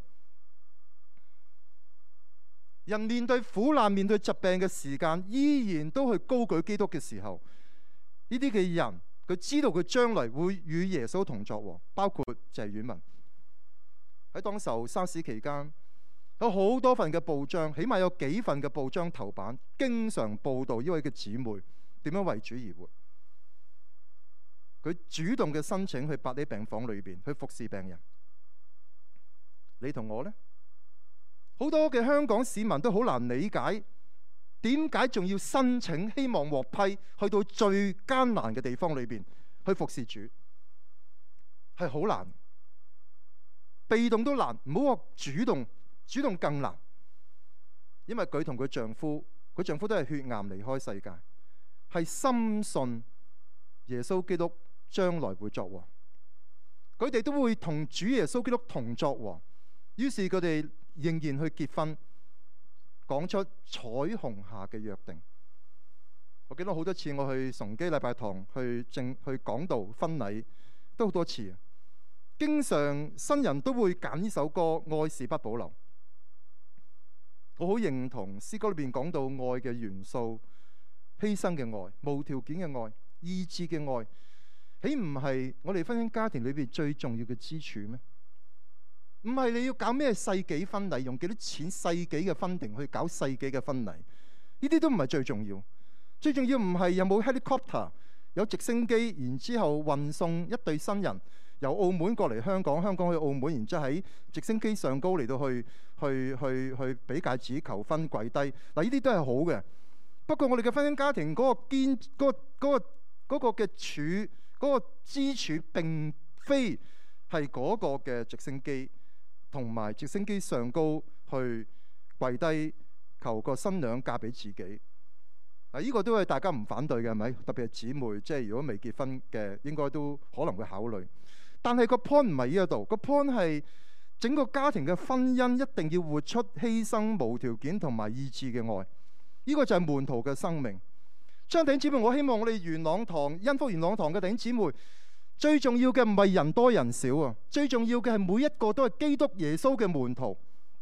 Speaker 1: 人面對苦難、面對疾病嘅時間，依然都去高舉基督嘅時候，呢啲嘅人佢知道佢將來會與耶穌同作王，包括謝婉文。喺當時沙士期間，有好多份嘅報章，起碼有幾份嘅報章頭版，經常報道呢位嘅姊妹點樣為主而活。佢主動嘅申請去百里病房裏邊去服侍病人。你同我呢？好多嘅香港市民都好難理解，點解仲要申請希望獲批去到最艱難嘅地方裏邊去服侍主？係好難，被動都難，唔好話主動，主動更難。因為佢同佢丈夫都係血癌離開世界，係深信耶穌基督將來會作王，佢哋都會同主耶穌基督同作王。於是佢哋仍然去結婚，講出彩虹下嘅約定。我記得好多次我去崇基禮拜堂去講道婚禮都好多次，經常新人都會揀呢首歌《愛是不保留》。我好認同詩歌裏邊講到愛嘅元素，犧牲嘅愛、無條件嘅愛、意志嘅愛，豈唔係我哋婚姻家庭裏邊最重要嘅支柱咩？唔係你要搞咩世紀婚禮，用幾多錢世紀嘅婚訂去搞世紀嘅婚禮，呢啲都唔係最重要。最重要唔係有冇 helicopter 有直升機，然之後運送一對新人由澳門過嚟香港，香港去澳門，然之後喺直升機上高嚟到去俾戒指求婚跪低。嗱，呢啲都係好嘅。不過我哋嘅婚姻家庭嗰個嘅柱嗰個支柱並非係嗰個嘅直升機。同埋直升機上高去跪低求個新娘嫁俾自己，呢個都係大家唔反對嘅，係咪？特別係姊妹，即係如果未結婚嘅，應該都可能會考慮。但係個 point 唔係呢一度，個 point 係整個家庭嘅婚姻一定要活出犧牲、無條件同埋意志嘅愛。呢個就係門徒嘅生命。弟兄姊妹，我希望我哋元朗堂、恩福元朗堂嘅弟兄姊妹，最重要嘅唔係人多人少啊，最重要嘅係每一個都係基督耶穌嘅門徒。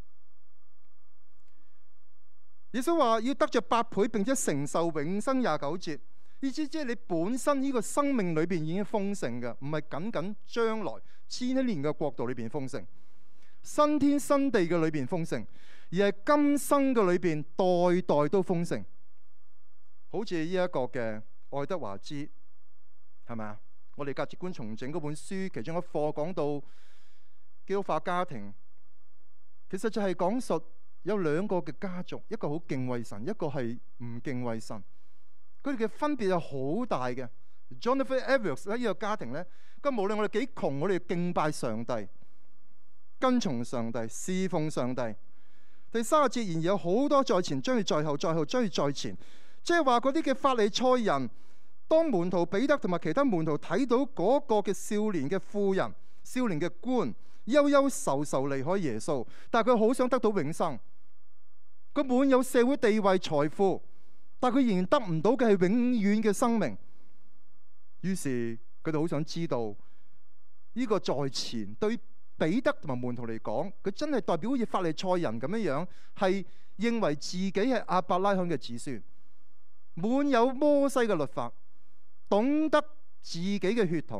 Speaker 1: 耶穌話要得着百倍，並且承受永生。29節，意思即係你本身呢個生命裏邊已經豐盛嘅，唔係僅僅將來千禧年嘅國度裏邊豐盛，新天新地嘅裏邊豐盛，而係今生嘅裏邊代代都豐盛。好似呢一個嘅愛德華茲，係咪啊？我哋價值觀重整嗰本書其中一課講到基督化家庭，其實就係講述有兩個嘅家族，一個好敬畏神，一個係唔敬畏神。佢哋嘅分別係好大嘅。Jonathan Edwards 喺呢個家庭呢，咁無論我哋幾窮，我哋敬拜上帝，跟從上帝，侍奉上帝。第30節，然而有好多在前，將要在後，在後將要在前，即係話嗰啲嘅法利賽人。當門徒彼得同埋其他門徒睇到嗰個嘅少年嘅婦人、少年嘅官憂憂愁愁離開耶穌，但係佢好想得到永生，佢滿有社會地位、財富，但係佢仍然得唔到嘅係永遠嘅生命。於是佢哋好想知道呢個在前對彼得同埋門徒嚟講，佢真係代表好似法利賽人咁樣樣，係認為自己係亞伯拉罕嘅子孫，滿有摩西嘅律法。懂得自己嘅血統，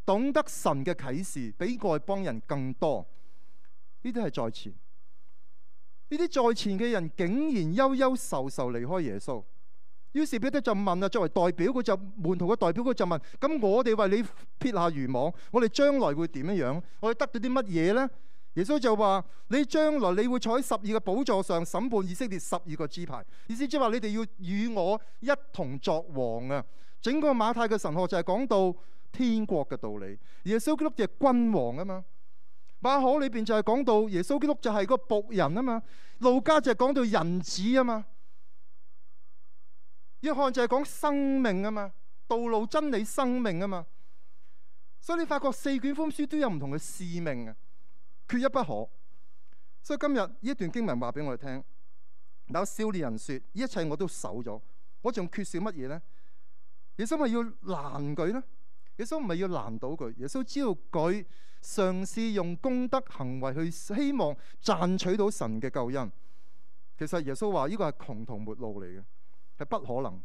Speaker 1: 懂得神嘅啟示比外邦人更多。呢啲係在前，呢啲在前嘅人竟然憂憂愁愁離開耶穌。於是彼得就問啊，作為代表，佢就門徒嘅代表，佢就問：咁我哋為你撇下漁網，我哋將來會點樣？我哋得到啲乜嘢呢？耶穌就話：你將來你會坐喺12個寶座上審判以色列12個支派。意思即係話你哋要與我一同作王啊！整個馬太嘅神學就係講到天國嘅道理。耶穌基督就係君王啊嘛。馬可裏邊就係講到耶穌基督就係個僕人啊嘛。路加就係講到人子啊嘛。約翰就係講生命啊嘛，道路真理生命啊嘛。所以你發覺4卷福音書都有唔同嘅使命啊，缺一不可。所以今日呢一段經文話俾我哋聽，有少年人說：一切我都守咗，我仲缺少乜嘢呢？耶穌係要攔佢呢？耶穌唔係要攔倒佢，耶穌知道佢嘗試用公德行為去希望賺取到神嘅救恩。其實耶穌話呢個係窮途末路嚟嘅，係不可能。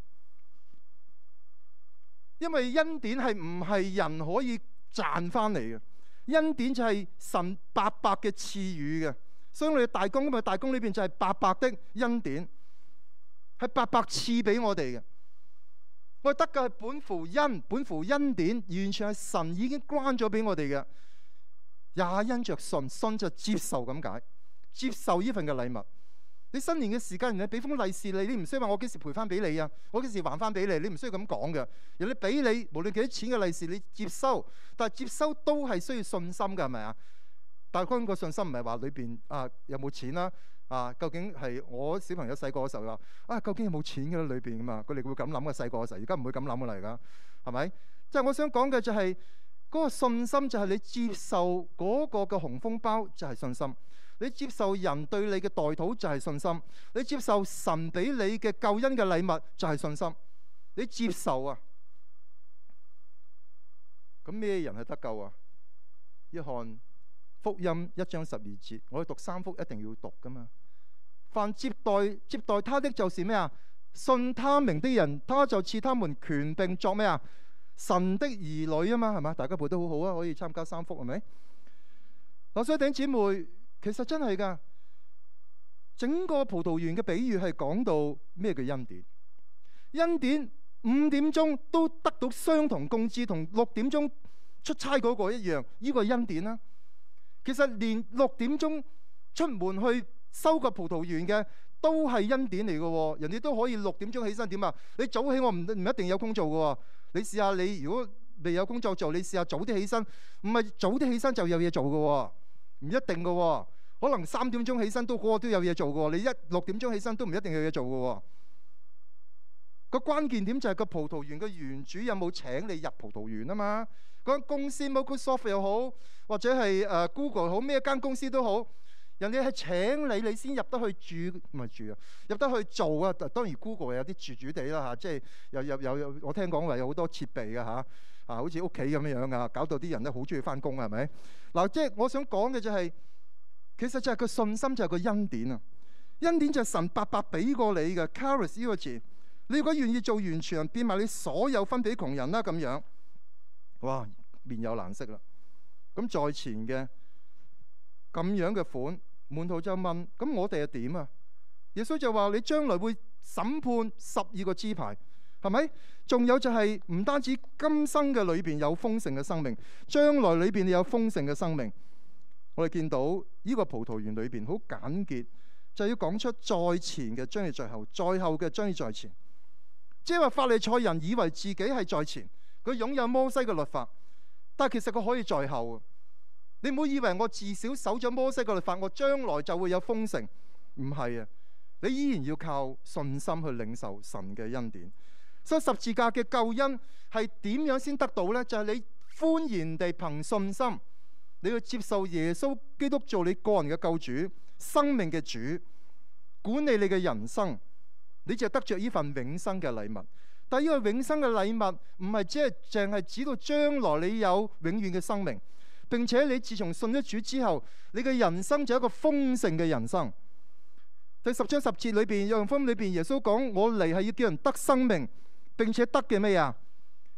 Speaker 1: 因為恩典係唔係人可以賺翻嚟嘅，恩典就係神白白嘅賜予嘅。所以我哋大綱，因為大綱裏邊就係白白的恩典，係白白賜俾我哋嘅。我哋得嘅係本乎恩，本乎恩典，完全係神已經關咗俾我哋嘅。也因着信，信就接受咁解，接受呢份嘅禮物。你新年嘅時間，人哋俾封利是你，你唔需要話我幾時賠翻俾你啊？我幾時還翻俾你？你唔需要咁講嘅。人哋俾你，無論幾多錢嘅利是，你接收，但係接收都係需要信心嘅，係咪啊？但係嗰個信心唔係話裏邊有冇錢啦究竟係我小朋友細個嘅時候話究竟有冇錢嘅裏邊㗎嘛？佢哋會咁諗嘅，細個嘅時候，而家唔會咁諗㗎啦，而家係咪？即係我想講嘅就係嗰個信心，就係你接受嗰個嘅紅封包就係信心。你接受人對你嘅代禱就係信心，你接受神俾你嘅救恩嘅禮物就係信心。你接受啊，咁咩人係得救啊？約翰福音1章12節，我哋讀3福一定要讀噶嘛。凡接待他的就是咩啊？信他名的人，他就賜他們權柄作咩啊？神的兒女啊嘛，係嘛？大家背得好好啊，可以參加3福係咪？所以弟兄姊妹，其實真係噶，整個葡萄園嘅比喻係講到咩叫恩典？恩典5點鐘都得到相同工資，同6點鐘出差嗰個一樣，呢個恩典啦。其實連6點鐘出門去收割葡萄園嘅都係恩典嚟嘅，人哋都可以6點鐘起身點啊？你早起我唔一定有工做嘅，你試下你如果未有工作做，你試下早啲起身，唔係早啲起身就有嘢做嘅，唔一定嘅。可能3點鐘起身都個個都有嘢做嘅，你6點鐘起身都唔一定有嘢做嘅。個關鍵點就係個葡萄園嘅園主有冇請你入葡萄園啊嘛？嗰間公司 Microsoft 又好，或者係Google 好，咩間公司都好，人哋係請你，你先入得去住，唔係住啊，入得去做啊。當然 Google 有啲住地啦嚇，即係有我聽講話有好多設備嘅嚇，好似屋企咁樣啊，搞到啲人都好中意翻工係咪？嗱，即係我想講嘅就係，其實就係個信心，就係個恩典啊！恩典就係神白白俾過你嘅 charis 呢個詞。你如果願意做完全人，變埋你所有分俾窮人啦，咁樣，哇，面有難色啦。咁在前嘅咁樣嘅款，門徒就問：咁我哋係點啊？耶穌就話：你將來會審判12個支派，係咪？仲有就係唔單止今生嘅裏邊有豐盛嘅生命，將來裏邊有豐盛嘅生命。我哋見到呢個葡萄園裏邊好簡潔，就要講出在前嘅將要在後，在後嘅將要在前。即係話法利賽人以為自己係在前，佢擁有摩西嘅律法，但係其實佢可以在後。你唔好以為我至少守咗摩西嘅律法，我將來就會有豐盛。唔係啊，你依然要靠信心去領受神嘅恩典。所以十字架嘅救恩係點樣先得到呢？就係你歡然地憑信心，你要接受耶穌基督做你個人嘅救主、生命嘅主，管理你嘅人生。你就得着呢份永生嘅禮物，但係呢個永生嘅禮物唔係只係淨係指到將來你有永遠嘅生命，並且你自從信咗主之後，你嘅人生就係一個豐盛嘅人生。第10章10節裏邊，約翰福音裏邊，耶穌講：我嚟係要叫人得生命，並且得嘅咩啊？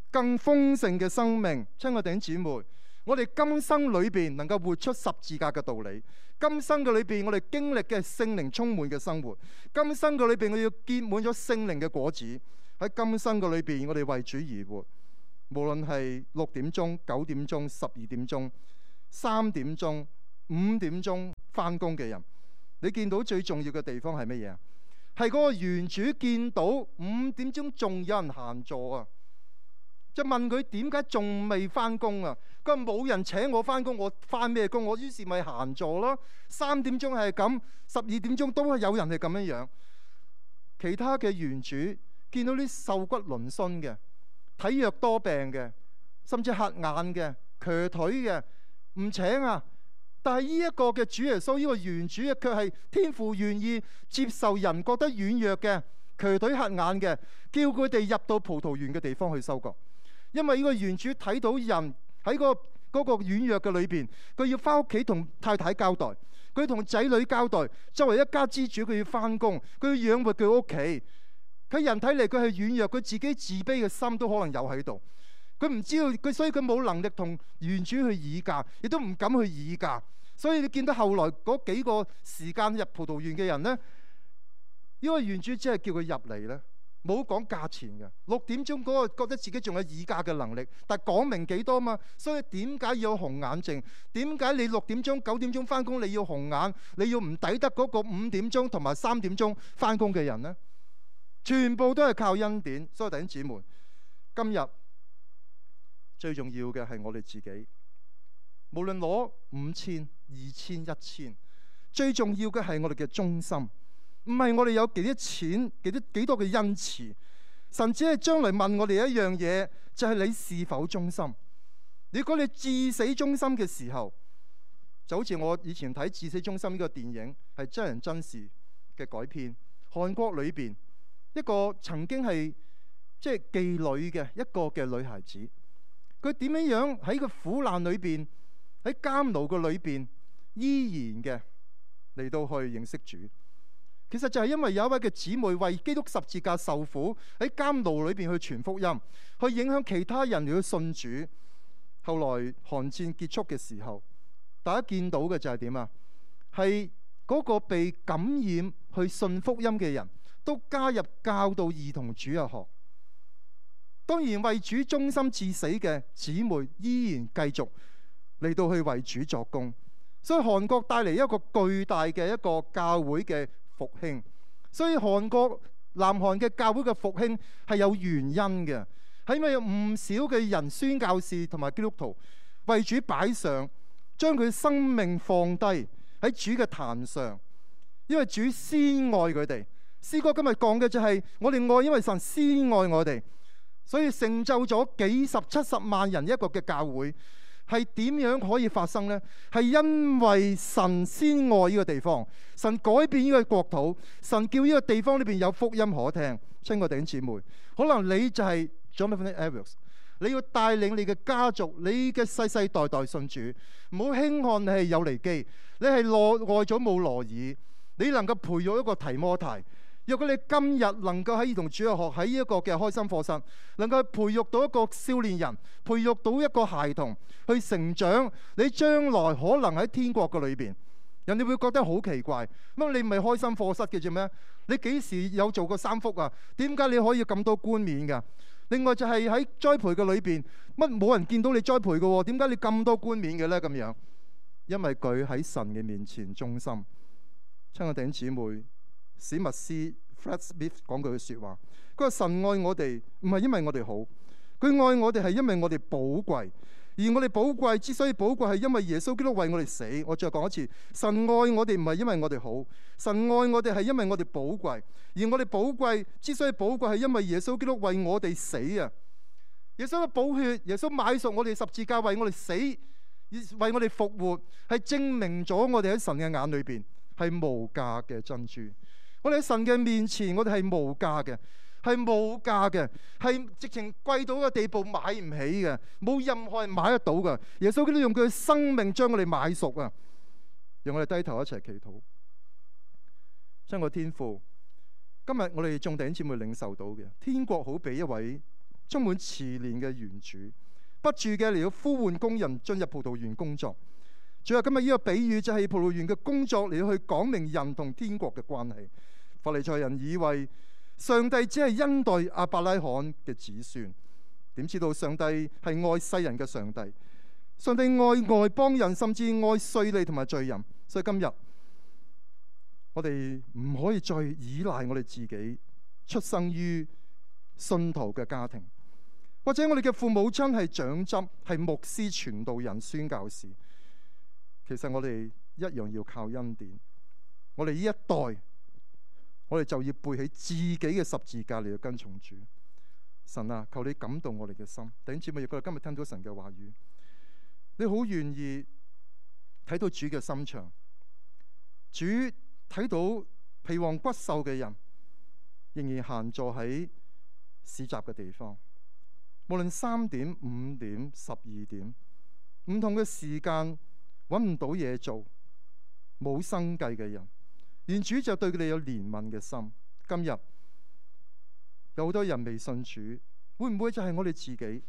Speaker 1: 更豐盛嘅生命。親愛弟兄姊妹，我哋今生裏邊能夠活出十字架嘅道理，今生嘅裏邊我哋經歷嘅聖靈充滿嘅生活，今生嘅裏邊我哋要結滿咗聖靈嘅果子。喺今生嘅裏邊，我哋為主而活，無論係6點鐘、9點鐘、12點鐘、3點鐘、5點鐘返工嘅人，你見到最重要嘅地方係乜嘢啊？係嗰個園主見到5點鐘仲有人閒坐啊，就問佢點解仲未返工啊？佢話冇人請我返工，我返咩工？我於是咪閒坐咯。3點鐘係咁，12點鐘都係有人係咁樣樣。其他嘅園主見到啲瘦骨嶙峋嘅、體弱多病嘅，甚至瞎眼嘅、瘸腿嘅，唔請啊！但係呢一個嘅主耶穌，呢個園主嘅卻係天父願意接受人覺得軟弱嘅、瘸腿瞎眼嘅，叫佢哋入到葡萄園嘅地方去收割。因為呢個園主睇到人喺嗰個軟弱嘅裏邊，佢要翻屋企同太太交代，佢同仔女交代。作為一家之主，佢要翻工，佢要養活佢屋企。佢人睇嚟佢係軟弱，佢自己自卑嘅心都可能有喺度。佢唔知道佢，所以佢冇能力同園主去議價，亦都唔敢去議價。所以你見到後來嗰幾個時間入葡萄園嘅人呢，因為園主只係叫佢入嚟呢，冇講價錢嘅。6點鐘嗰個覺得自己仲有議價嘅能力，但係講明幾多嘛。所以點解要有紅眼症？點解你6點鐘、9點鐘返工你要紅眼？你要唔抵得嗰個5點鐘同埋3點鐘返工嘅人呢？全部都係靠恩典。所以弟兄姊妹，今日最重要嘅係我哋自己，無論攞5000、2000、1000，最重要嘅係我哋嘅忠心，唔係我哋有幾多錢、幾多嘅恩賜。神只係將來問我哋一樣嘢，就係你是否忠心。如果你至死忠心嘅時候，就好似我以前睇《至死忠心》呢個電影，係真人真事嘅改編。韓國裏邊一個曾經係即係妓女嘅一個嘅女孩子，佢點樣喺個苦難裏邊，喺監牢嘅裏邊，依然嘅嚟到去認識主。其實就係因為有一位嘅姊妹為基督十字架受苦，喺監牢裏邊去傳福音，去影響其他人嚟去信主。後來韓戰結束嘅時候，大家見到嘅就係點啊？係嗰個被感染去信福音嘅人都加入教導兒童主日學。當然為主忠心至死嘅姊妹依然繼續嚟到去為主作工，所以韓國帶嚟一個巨大嘅一個教會嘅復興。所以韓國南韓嘅教會嘅復興係有原因嘅，係因為有唔少嘅人宣教士同埋基督徒為主擺上，將佢生命放低喺主嘅壇上，因為主先愛佢哋。詩歌今日講嘅就係我哋愛，因為神先愛我哋，所以成就咗幾十70萬人一個嘅教會。係點樣可以發生呢？係因為神先愛呢個地方，神改變呢個國土，神叫呢個地方裏邊有福音可聽。親愛弟兄姊妹，可能你就係 Jonathan Edwards， 你要帶領你嘅家族，你嘅世世代代信主，唔好輕看你係友尼基，你係愛祖母羅爾，你能夠培育一個提摩太。若果你今日能夠喺兒童主日學，喺呢一個嘅開心課室，能夠培育到一個少年人，培育到一個孩童去成長，你將來可能喺天國嘅裏邊，人哋會覺得好奇怪。乜你唔係開心課室嘅啫咩？你幾時有做過3福啊？點解你可以咁多冠冕㗎？另外就係喺栽培嘅裏邊，乜冇人見到你栽培嘅喎？點解你咁多冠冕嘅咧？咁樣，因為佢喺神嘅面前忠心。親愛弟兄姊妹，史密斯 Fred Smith 講句説話，佢話神愛我哋唔係因為我哋好，佢愛我哋係因為我哋寶貴，而我哋寶貴之所以寶貴係因為耶穌基督為我哋死。我再講一次，神愛我哋唔係因為我哋好，神愛我哋係因為我哋寶貴，而我哋寶貴之所以寶貴係因為耶穌基督為我哋死啊！耶穌嘅寶血，耶穌買贖我哋十字架為我哋死，為我哋復活，係證明咗我哋喺神嘅眼裏邊係無價嘅珍珠。我哋喺神嘅面前，我哋係無價嘅，係無價嘅，係直情貴到個地步買唔起嘅，冇任何人買得到嘅。耶穌基督用佢嘅生命將我哋買贖啊！讓我哋低頭一齊祈禱。親愛天父，今日我哋眾弟兄姊妹領受到嘅天國，好比一位充滿慈憐嘅園主，不住嘅嚟到呼喚工人進入葡萄園工作。最後今日呢個比喻就係葡萄園嘅工作嚟到去講明人同天國嘅關係。法利賽人以為上帝只係恩待亞伯拉罕嘅子孫，點知道上帝係愛世人嘅上帝。上帝愛外邦人，甚至愛稅吏同埋罪人。所以今日我哋唔可以再依賴我哋自己出生於信徒嘅家庭，或者我哋嘅父母親係長執、係牧師、傳道人、宣教士。其實我哋一樣要靠恩典。我哋呢一代，我哋就要背起自己嘅十字架嚟到跟從主。神啊，求你感動我哋嘅心。弟兄姊妹，如果今日聽到神嘅話語，你好願意睇到主嘅心腸，主睇到皮黃骨瘦嘅人仍然閒坐喺市集嘅地方，無論3點、5點、12點，唔同嘅時間揾唔到嘢做，冇生計嘅人，願主就對佢哋有憐憫嘅心。今日有好多人未信主，會唔會就係我哋自己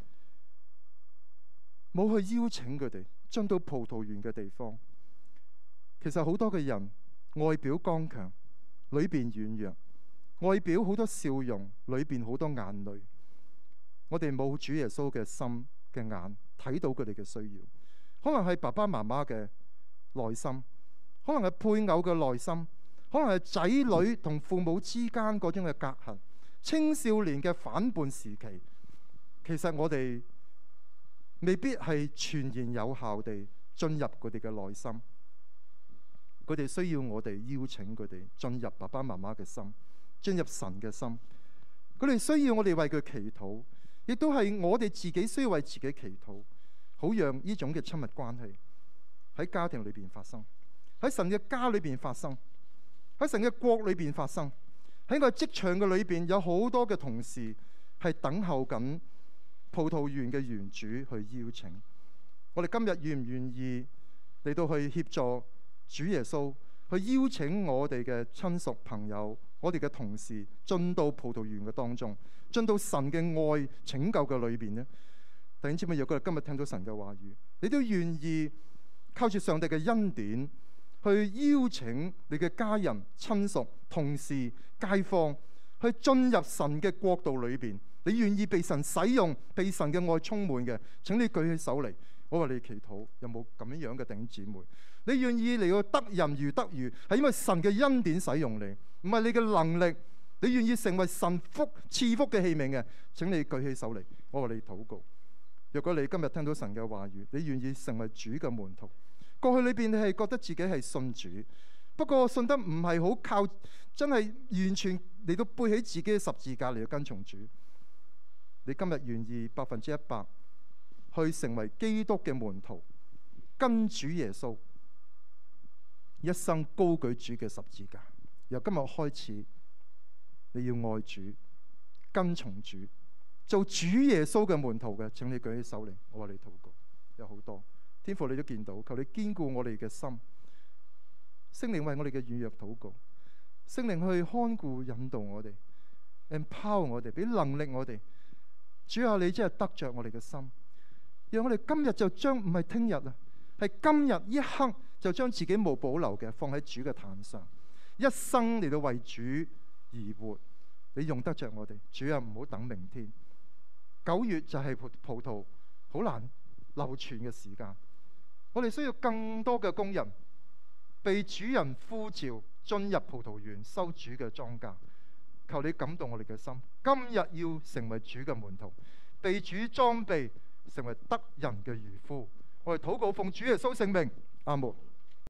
Speaker 1: 冇去邀請佢哋進到葡萄園嘅地方？其實好多嘅人外表剛強，裏邊軟弱；外表好多笑容，裏邊好多眼淚。我哋冇主耶穌嘅心嘅眼睇到佢哋嘅需要。可能係爸爸媽媽嘅內心，可能係配偶嘅內心，可能係仔女同父母之間嗰種嘅隔閡，青少年嘅反叛時期。其實我哋未必係全然有效地進入佢哋嘅內心，佢哋需要我哋邀請佢哋進入爸爸媽媽嘅心，進入神嘅心。佢哋需要我哋為佢祈禱，亦都係我哋自己需要為自己祈禱，好讓呢種嘅親密關係喺家庭裏邊發生，喺神嘅家裏邊發生，喺神嘅國裏邊發生。喺個職場嘅裏邊，有好多嘅同事係等候緊葡萄園嘅園主去邀請。我哋今日願唔願意嚟到去協助主耶穌去邀請我哋嘅親屬朋友、我哋嘅同事進到葡萄園嘅當中，進到神嘅愛拯救嘅裏邊呢？弟兄姊妹，如果今日聽到神嘅話語，你都願意靠住上帝嘅恩典去邀請你嘅家人、親屬、同事、街坊去進入神嘅國度裏邊，你願意被神使用、被神嘅愛充滿嘅，請你舉起手嚟，我為你祈禱。有冇咁樣嘅弟兄姊妹？你願意嚟到得人如得魚，係因為神嘅恩典使用你，唔係你嘅能力。你願意成為神賜福嘅器皿嘅，請你舉起手嚟，我為你禱告。若果你今日聽到神嘅話語，你願意成為主嘅門徒，過去裏邊你係覺得自己係信主，不過信得唔係好靠，真係完全嚟到背起自己嘅十字架嚟到跟從主。你今日願意100%去成為基督嘅門徒，跟主耶穌一生高舉主嘅十字架。由今日開始，你要愛主，跟從主，做主耶穌嘅門徒嘅，請你舉起手嚟，我為你禱告。有好多天父你都見到，求你堅固我哋嘅心，聖靈為我哋嘅軟弱禱告，聖靈去看顧引導我哋 ，empower 我哋，俾能力我哋。主啊，你真係得着我哋嘅心，讓我哋今日就將，唔係聽日啊，係今日一刻就將自己無保留嘅放喺主嘅壇上，一生嚟到為主而活。你用得着我哋，主啊，唔好等明天。9月就係葡萄好難流傳嘅時間，我哋需要更多嘅工人被主人呼召進入葡萄園收主嘅莊稼。求你感動我哋嘅心，今日要成為主嘅門徒，被主裝備成為得人嘅漁夫。我哋禱告奉主耶穌聖名，阿門。